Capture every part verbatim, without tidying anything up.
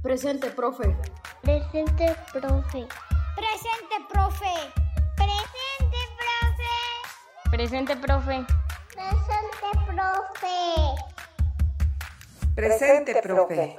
Presente, profe. Presente, profe. Presente, profe. Presente, profe. Presente, profe. Presente, profe. Presente, profe.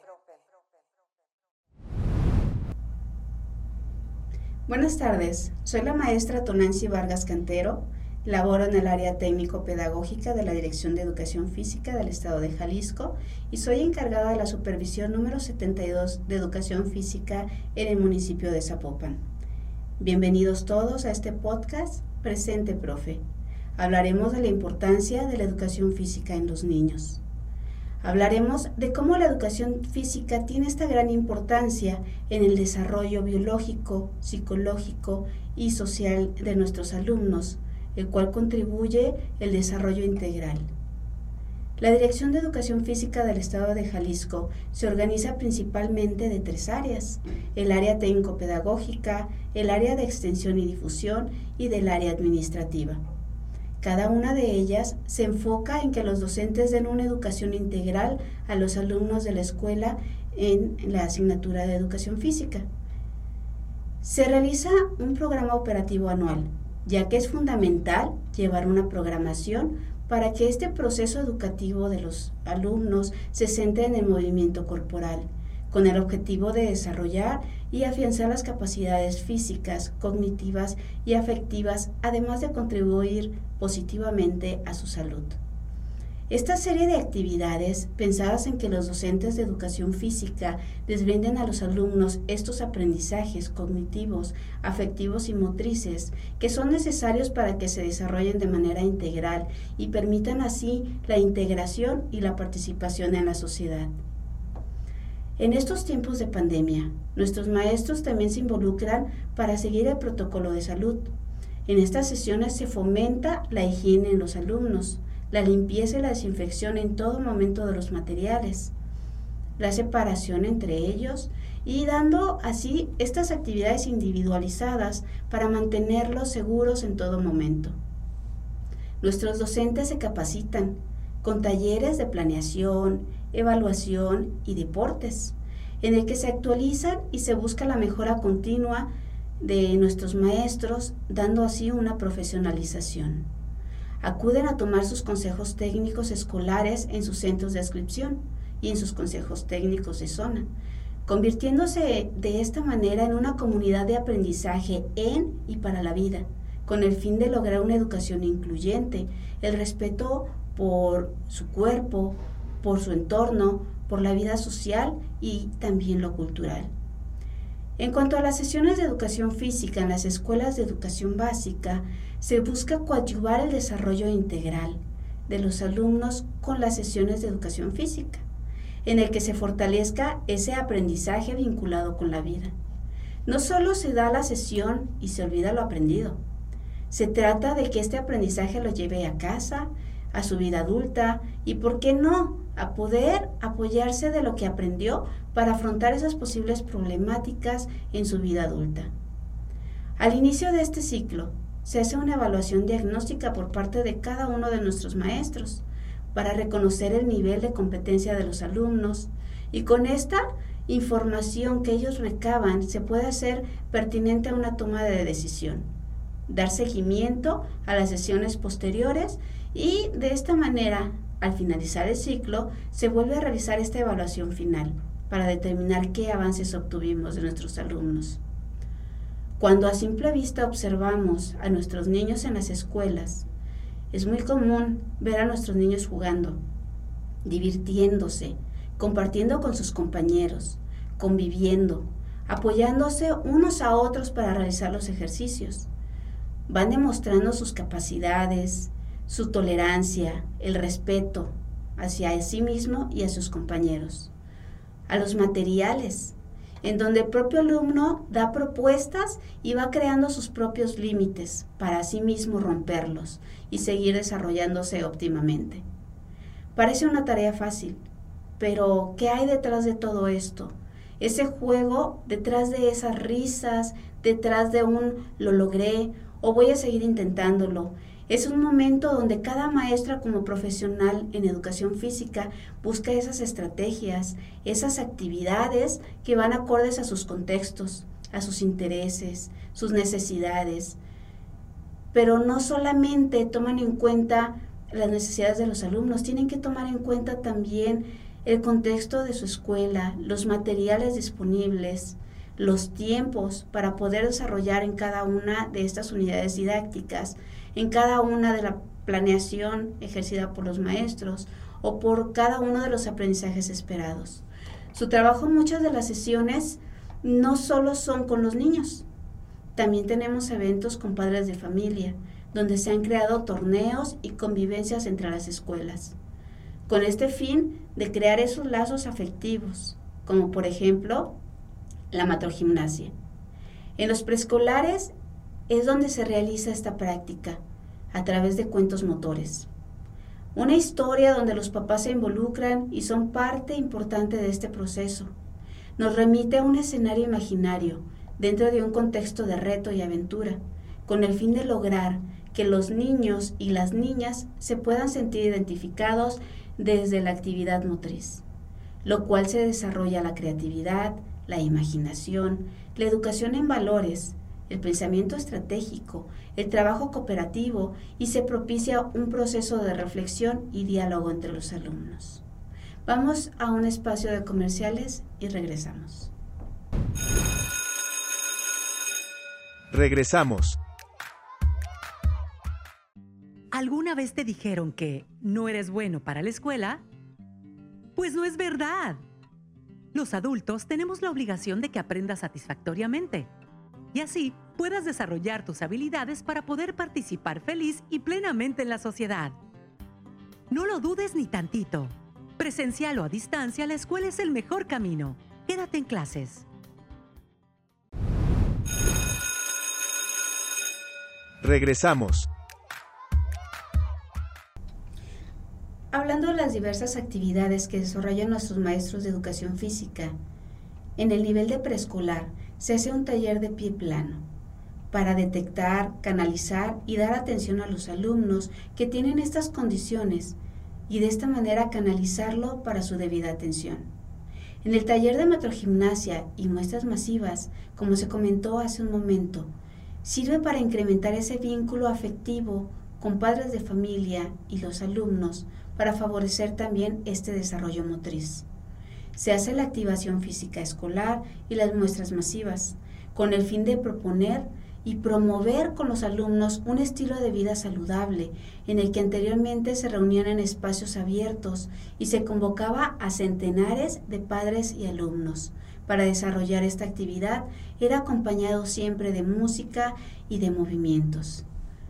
Buenas tardes, soy la maestra Tonancy Vargas Cantero, laboro en el área técnico-pedagógica de la Dirección de Educación Física del Estado de Jalisco y soy encargada de la supervisión número setenta y dos de Educación Física en el municipio de Zapopan. Bienvenidos todos a este podcast Presente, profe. Hablaremos de la importancia de la educación física en los niños. Hablaremos de cómo la educación física tiene esta gran importancia en el desarrollo biológico, psicológico y social de nuestros alumnos, el cual contribuye el desarrollo integral. La Dirección de Educación Física del Estado de Jalisco se organiza principalmente de tres áreas: el área técnico-pedagógica, el área de extensión y difusión y del área administrativa. Cada una de ellas se enfoca en que los docentes den una educación integral a los alumnos de la escuela en la asignatura de educación física. Se realiza un programa operativo anual, ya que es fundamental llevar una programación para que este proceso educativo de los alumnos se centre en el movimiento corporal, con el objetivo de desarrollar y afianzar las capacidades físicas, cognitivas y afectivas, además de contribuir positivamente a su salud. Esta serie de actividades, pensadas en que los docentes de educación física les brinden a los alumnos estos aprendizajes cognitivos, afectivos y motrices que son necesarios para que se desarrollen de manera integral y permitan así la integración y la participación en la sociedad. En estos tiempos de pandemia, nuestros maestros también se involucran para seguir el protocolo de salud. En estas sesiones se fomenta la higiene en los alumnos, la limpieza y la desinfección en todo momento de los materiales, la separación entre ellos y dando así estas actividades individualizadas para mantenerlos seguros en todo momento. Nuestros docentes se capacitan con talleres de planeación, evaluación y deportes, en el que se actualizan y se busca la mejora continua de nuestros maestros, dando así una profesionalización. Acuden a tomar sus consejos técnicos escolares en sus centros de adscripción y en sus consejos técnicos de zona, convirtiéndose de esta manera en una comunidad de aprendizaje en y para la vida, con el fin de lograr una educación incluyente, el respeto por su cuerpo, por su entorno, por la vida social y también lo cultural. En cuanto a las sesiones de educación física en las escuelas de educación básica, se busca coadyuvar el desarrollo integral de los alumnos con las sesiones de educación física, en el que se fortalezca ese aprendizaje vinculado con la vida. No solo se da la sesión y se olvida lo aprendido. Se trata de que este aprendizaje lo lleve a casa, a su vida adulta y, ¿por qué no?, a poder apoyarse de lo que aprendió para afrontar esas posibles problemáticas en su vida adulta. Al inicio de este ciclo, se hace una evaluación diagnóstica por parte de cada uno de nuestros maestros para reconocer el nivel de competencia de los alumnos y con esta información que ellos recaban se puede hacer pertinente a una toma de decisión, dar seguimiento a las sesiones posteriores y de esta manera, al finalizar el ciclo, se vuelve a realizar esta evaluación final para determinar qué avances obtuvimos de nuestros alumnos. Cuando a simple vista observamos a nuestros niños en las escuelas, es muy común ver a nuestros niños jugando, divirtiéndose, compartiendo con sus compañeros, conviviendo, apoyándose unos a otros para realizar los ejercicios. Van demostrando sus capacidades, su tolerancia, el respeto hacia sí mismo y a sus compañeros. A los materiales, en donde el propio alumno da propuestas y va creando sus propios límites para sí mismo romperlos y seguir desarrollándose óptimamente. Parece una tarea fácil, pero ¿qué hay detrás de todo esto? Ese juego, detrás de esas risas, detrás de un lo logré o voy a seguir intentándolo, Es un momento donde cada maestra como profesional en educación física busca esas estrategias, esas actividades que van acordes a sus contextos, a sus intereses, sus necesidades. Pero no solamente toman en cuenta las necesidades de los alumnos, tienen que tomar en cuenta también el contexto de su escuela, los materiales disponibles, los tiempos para poder desarrollar en cada una de estas unidades didácticas, en cada una de la planeación ejercida por los maestros o por cada uno de los aprendizajes esperados. Su trabajo en muchas de las sesiones no solo son con los niños, también tenemos eventos con padres de familia, donde se han creado torneos y convivencias entre las escuelas, con este fin de crear esos lazos afectivos, como por ejemplo la matrogimnasia. En los preescolares es donde se realiza esta práctica, a través de cuentos motores. Una historia donde los papás se involucran y son parte importante de este proceso. Nos remite a un escenario imaginario, dentro de un contexto de reto y aventura, con el fin de lograr que los niños y las niñas se puedan sentir identificados desde la actividad motriz, lo cual se desarrolla la creatividad, la imaginación, la educación en valores, el pensamiento estratégico, el trabajo cooperativo y se propicia un proceso de reflexión y diálogo entre los alumnos. Vamos a un espacio de comerciales y regresamos. Regresamos. ¿Alguna vez te dijeron que no eres bueno para la escuela? Pues no es verdad. Los adultos tenemos la obligación de que aprendas satisfactoriamente y así puedas desarrollar tus habilidades para poder participar feliz y plenamente en la sociedad. No lo dudes ni tantito. Presencial o a distancia, la escuela es el mejor camino. Quédate en clases. Regresamos. Hablando de las diversas actividades que desarrollan nuestros maestros de educación física, en el nivel de preescolar se hace un taller de pie plano para detectar, canalizar y dar atención a los alumnos que tienen estas condiciones y de esta manera canalizarlo para su debida atención. En el taller de matrogimnasia y muestras masivas, como se comentó hace un momento, sirve para incrementar ese vínculo afectivo con padres de familia y los alumnos para favorecer también este desarrollo motriz. Se hace la activación física escolar y las muestras masivas, con el fin de proponer y promover con los alumnos un estilo de vida saludable, en el que anteriormente se reunían en espacios abiertos y se convocaba a centenares de padres y alumnos. Para desarrollar esta actividad era acompañado siempre de música y de movimientos.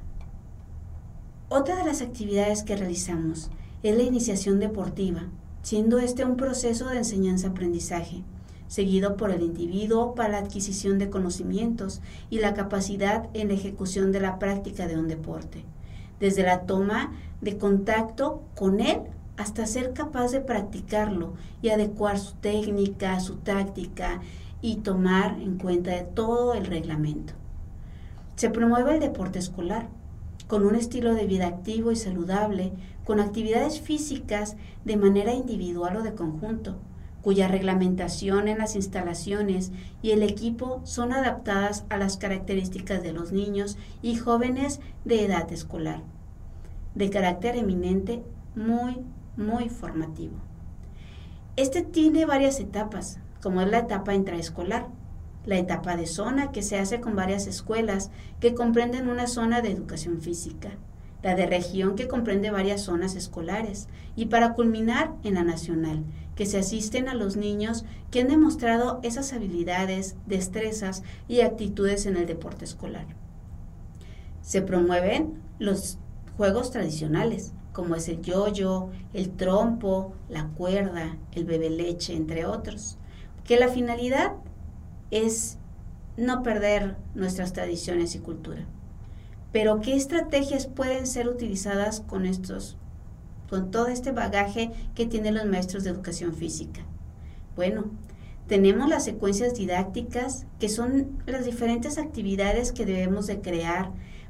Otra de las actividades que realizamos es la iniciación deportiva, siendo este un proceso de enseñanza-aprendizaje, seguido por el individuo para la adquisición de conocimientos y la capacidad en la ejecución de la práctica de un deporte, desde la toma de contacto con él hasta ser capaz de practicarlo y adecuar su técnica, su táctica y tomar en cuenta de todo el reglamento. Se promueve el deporte escolar, con un estilo de vida activo y saludable, con actividades físicas de manera individual o de conjunto, cuya reglamentación en las instalaciones y el equipo son adaptadas a las características de los niños y jóvenes de edad escolar, de carácter eminente, muy, muy formativo. Este tiene varias etapas, como es la etapa intraescolar, la etapa de zona, que se hace con varias escuelas que comprenden una zona de educación física, la de región, que comprende varias zonas escolares, y para culminar en la nacional, que se asisten a los niños que han demostrado esas habilidades, destrezas y actitudes en el deporte escolar. Se promueven los juegos tradicionales, como es el yo-yo, el trompo, la cuerda, el bebeleche, entre otros, que la finalidad es no perder nuestras tradiciones y cultura. Pero ¿qué estrategias pueden ser utilizadas con estos, con todo este bagaje que tienen los maestros de educación física? Bueno, tenemos las secuencias didácticas, que son las diferentes actividades que debemos de crear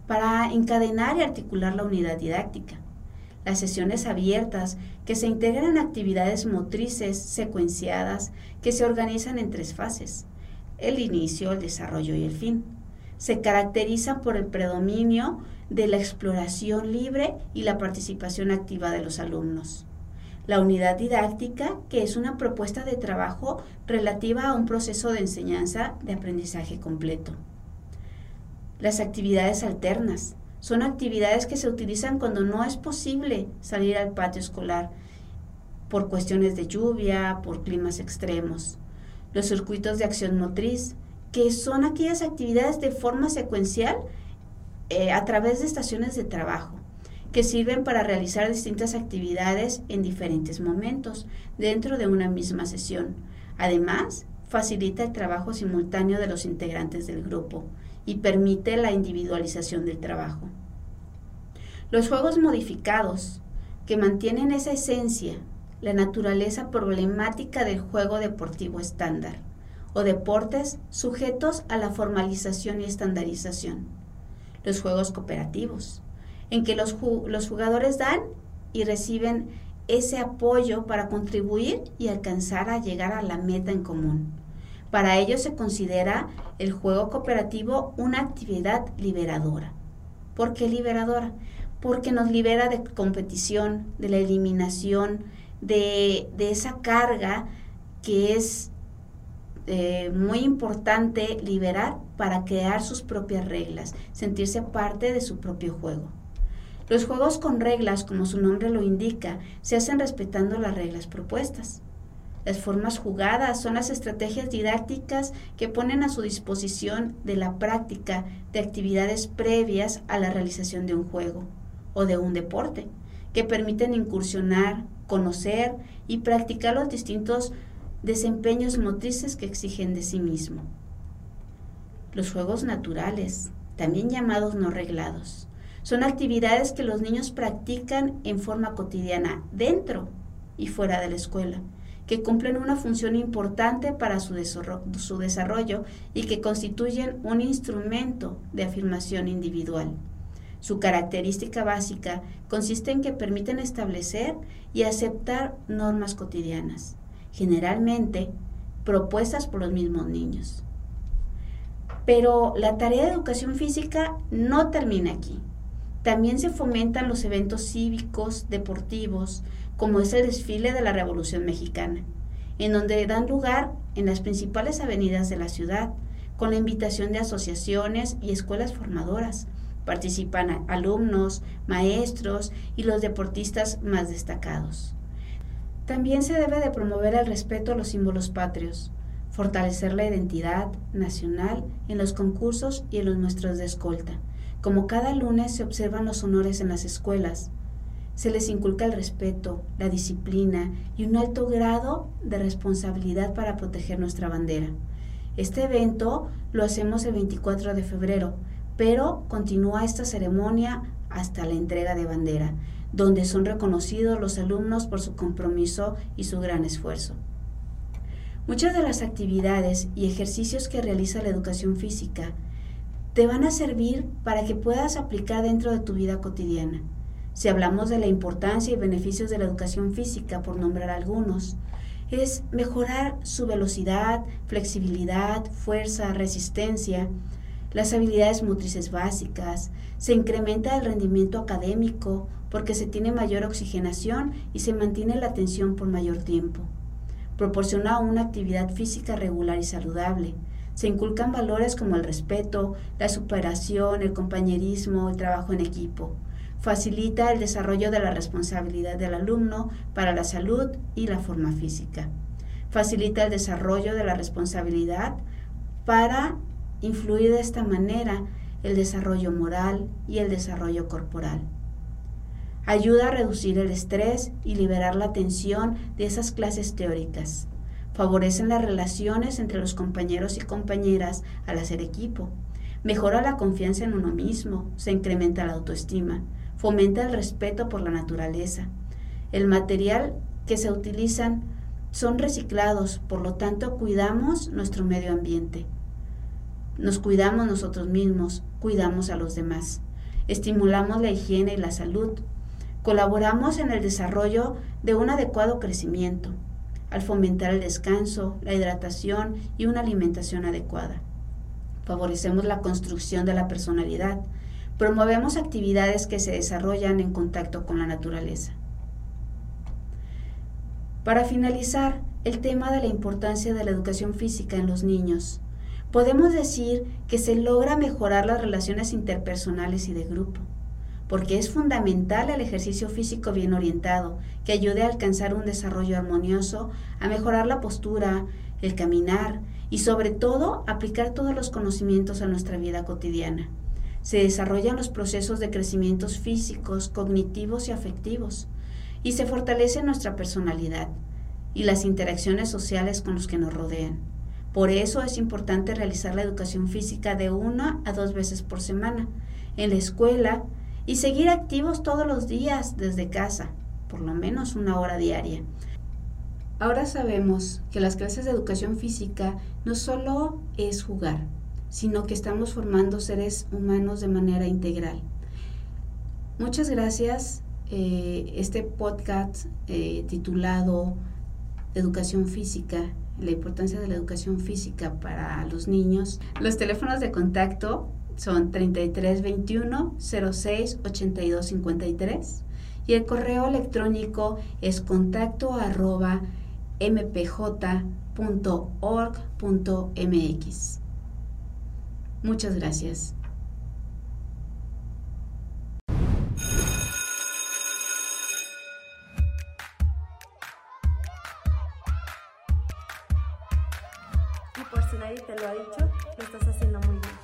para encadenar y articular la unidad didáctica. Las sesiones abiertas, que se integran en actividades motrices secuenciadas que se organizan en tres fases: el inicio, el desarrollo y el fin. Se caracterizan por el predominio de la exploración libre y la participación activa de los alumnos. La unidad didáctica, que es una propuesta de trabajo relativa a un proceso de enseñanza de aprendizaje completo. Las actividades alternas son actividades que se utilizan cuando no es posible salir al patio escolar por cuestiones de lluvia, por climas extremos. Los circuitos de acción motriz, que son aquellas actividades de forma secuencial eh, a través de estaciones de trabajo, que sirven para realizar distintas actividades en diferentes momentos dentro de una misma sesión. Además, facilita el trabajo simultáneo de los integrantes del grupo y permite la individualización del trabajo. Los juegos modificados, que mantienen esa esencia, la naturaleza problemática del juego deportivo estándar, o deportes sujetos a la formalización y estandarización. Los juegos cooperativos, en que los, ju- los jugadores dan y reciben ese apoyo para contribuir y alcanzar a llegar a la meta en común. Para ello se considera el juego cooperativo una actividad liberadora. ¿Por qué liberadora? Porque nos libera de competición, de la eliminación, de, de esa carga que es eh, muy importante liberar para crear sus propias reglas, sentirse parte de su propio juego. Los juegos con reglas, como su nombre lo indica, se hacen respetando las reglas propuestas. Las formas jugadas son las estrategias didácticas que ponen a su disposición de la práctica de actividades previas a la realización de un juego o de un deporte, que permiten incursionar, conocer y practicar los distintos desempeños motrices que exigen de sí mismo. Los juegos naturales, también llamados no reglados, son actividades que los niños practican en forma cotidiana dentro y fuera de la escuela, que cumplen una función importante para su desarrollo y que constituyen un instrumento de afirmación individual. Su característica básica consiste en que permiten establecer y aceptar normas cotidianas, generalmente propuestas por los mismos niños. Pero la tarea de educación física no termina aquí. También se fomentan los eventos cívicos, deportivos, como es el desfile de la Revolución Mexicana, en donde dan lugar en las principales avenidas de la ciudad, con la invitación de asociaciones y escuelas formadoras. Participan alumnos, maestros y los deportistas más destacados. También se debe de promover el respeto a los símbolos patrios, fortalecer la identidad nacional en los concursos y en los muestros de escolta. Como cada lunes se observan los honores en las escuelas, se les inculca el respeto, la disciplina y un alto grado de responsabilidad para proteger nuestra bandera. Este evento lo hacemos el veinticuatro de febrero, pero continúa esta ceremonia hasta la entrega de bandera, donde son reconocidos los alumnos por su compromiso y su gran esfuerzo. Muchas de las actividades y ejercicios que realiza la educación física te van a servir para que puedas aplicar dentro de tu vida cotidiana. Si hablamos de la importancia y beneficios de la educación física, por nombrar algunos, es mejorar su velocidad, flexibilidad, fuerza, resistencia, las habilidades motrices básicas, se incrementa el rendimiento académico porque se tiene mayor oxigenación y se mantiene la atención por mayor tiempo. Proporciona una actividad física regular y saludable. Se inculcan valores como el respeto, la superación, el compañerismo, el trabajo en equipo. Facilita el desarrollo de la responsabilidad del alumno para la salud y la forma física. Facilita el desarrollo de la responsabilidad para influir de esta manera el desarrollo moral y el desarrollo corporal. Ayuda a reducir el estrés y liberar la tensión de esas clases teóricas. Favorecen las relaciones entre los compañeros y compañeras al hacer equipo. Mejora la confianza en uno mismo, se incrementa la autoestima. Fomenta el respeto por la naturaleza. El material que se utilizan son reciclados, por lo tanto cuidamos nuestro medio ambiente. Nos cuidamos nosotros mismos, cuidamos a los demás. estimulamos la higiene y la salud, colaboramos en el desarrollo de un adecuado crecimiento, al fomentar el descanso, la hidratación y una alimentación adecuada. Favorecemos la construcción de la personalidad, promovemos actividades que se desarrollan en contacto con la naturaleza. Para finalizar, el tema de la importancia de la educación física en los niños. Podemos decir que se logra mejorar las relaciones interpersonales y de grupo, porque es fundamental el ejercicio físico bien orientado, que ayude a alcanzar un desarrollo armonioso, a mejorar la postura, el caminar y sobre todo aplicar todos los conocimientos a nuestra vida cotidiana. Se desarrollan los procesos de crecimientos físicos, cognitivos y afectivos, y se fortalece nuestra personalidad y las interacciones sociales con los que nos rodean. Por eso es importante realizar la educación física de una a dos veces por semana, en la escuela, y seguir activos todos los días desde casa, por lo menos una hora diaria. Ahora sabemos que las clases de educación física no solo es jugar, sino que estamos formando seres humanos de manera integral. Muchas gracias. Eh, este podcast eh, titulado Educación Física, la importancia de la educación física para los niños. Los teléfonos de contacto son treinta y tres veintiuno cero seis ochenta y dos cincuenta y tres y el correo electrónico es contacto arroba mpj punto org punto mx. Muchas gracias. Y por si nadie te lo ha dicho, lo estás haciendo muy bien.